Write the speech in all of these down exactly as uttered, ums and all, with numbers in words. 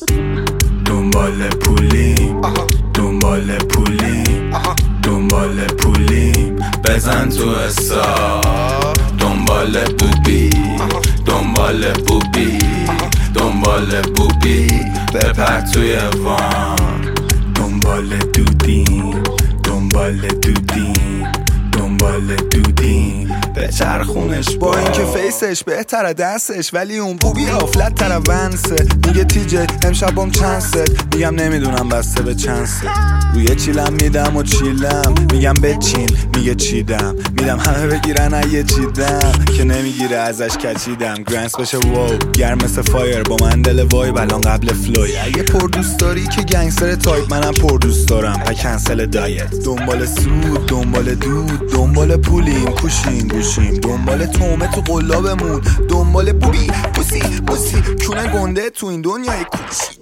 دنبال پولیم دنبال پولیم دنبال پولیم بزن تو حساب دنبال بوبی دنبال بوبی دنبال بوبی بپر توی وان دنبال دودیم دنبال دودیم دنبال دودیم به چرخونش با اینکه فیسش بهتره دستش ولی اون بوبی آفلت تره ونسه میگه تیجه امشبم چند ست میگم نمیدونم بسته به چند ست روی چیلم میدم و چیلم میگم بچین میگه چیدم میدم همه بگیرن اگه چیدم که نمیگیره ازش کچیدم گرنس بشه واو گرم مثل فایر با من دل وای بلان قبل فلوی اگه پر دوست داری که گنگستر تایپ منم پر دوست دارم پا کنسل دایت دنبال سود دنبال دود دنبال پولیم کوشیم گوشیم دنبال تومه تو قلابمون دنبال بوبی بوسی بوسی چونه گنده تو این دنیای کوچی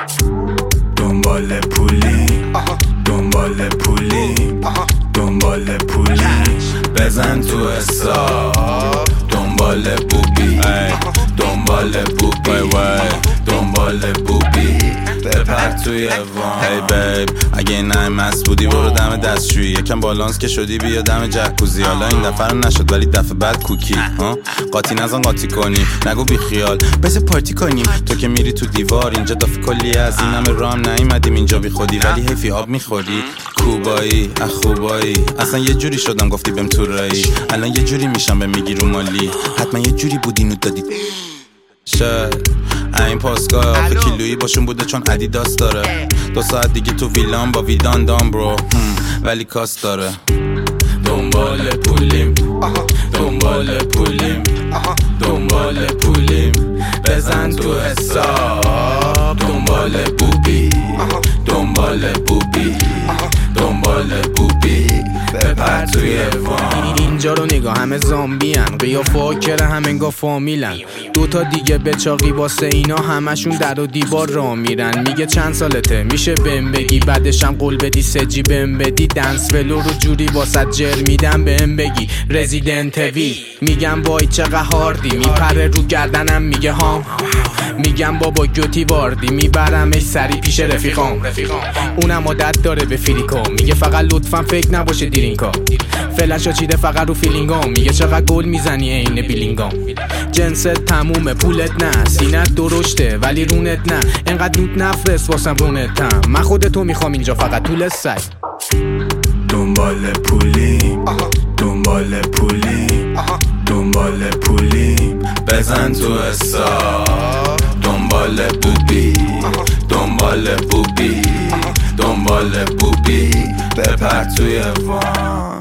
دنبال پولیم دنبال پولیم دنبال پولیم بزن تو حساب دنبال بوبی دنبال بوبی دنبال بوبی بپر توی وان هی بیب اگه این نای مست بودی برو دم دستشویی یکم بالانس که شدی بیا دم جکوزی حالا این دفعه رو نشد ولی دفعه بعد کوکی ها قاطی نزن قاطی کنی نگو بی خیال بس پارتی کنیم تو که میری تو دیوار اینجا دافی کلی از این همه رام نیومدیم اینجا بی خودی ولی حیفی آب میخوری کوبایی اخوبایی اصلا یه جوری شدم گفتی بهم تو رایی الان یه جوری میشم به میگی رو مالی حتما یه جوری بودی نو دادی شاید این پاسگاه آخه کیلویی باشون بوده چون ادیداس داره دو ساعت دیگه تو ویلان با ویدان دام برو ولی کاس داره دنبال پولیم دنبال پولیم دنبال پولیم بزن تو حساب دنبال بوبی دنبال بوبی دنبال بوبی بپر توی وان اینجا رو نگاه همه زامبی هن قیافه ها کره هم انگاه فامیلن دوتا دیگه بچاقی واسه اینا همشون در و دیوار را میرن میگه چند سالته میشه بهم بگی بعدشم قول بدی سجی بهم بدی دنس ولو رو جوری واسه جر میدم بهم بگی رزیدنت وی میگم وای چقدر هاردی میپره رو گردنم میگه هام میگم بابا گوتی واردی میبرمش سری پیش رفیقام اونم عادت داره به فریکا میگه فقط لطفا فکر نباشه دیرینکا فلشا چیده فقط رو فیلینگام میگه چقدر گل میزنی عین بیلینگام جنست تمومه پولت نه سینت درشته ولی رونت نه انقدر نوت نفرست واسم رونتم من خودتو میخوام اینجا فقط طول سگ دنبال پولیم دنبال پولیم دنبال پولیم بزن تو حساب دنبال بوبی دنبال بوبی دنبال بوبی بپر توی وان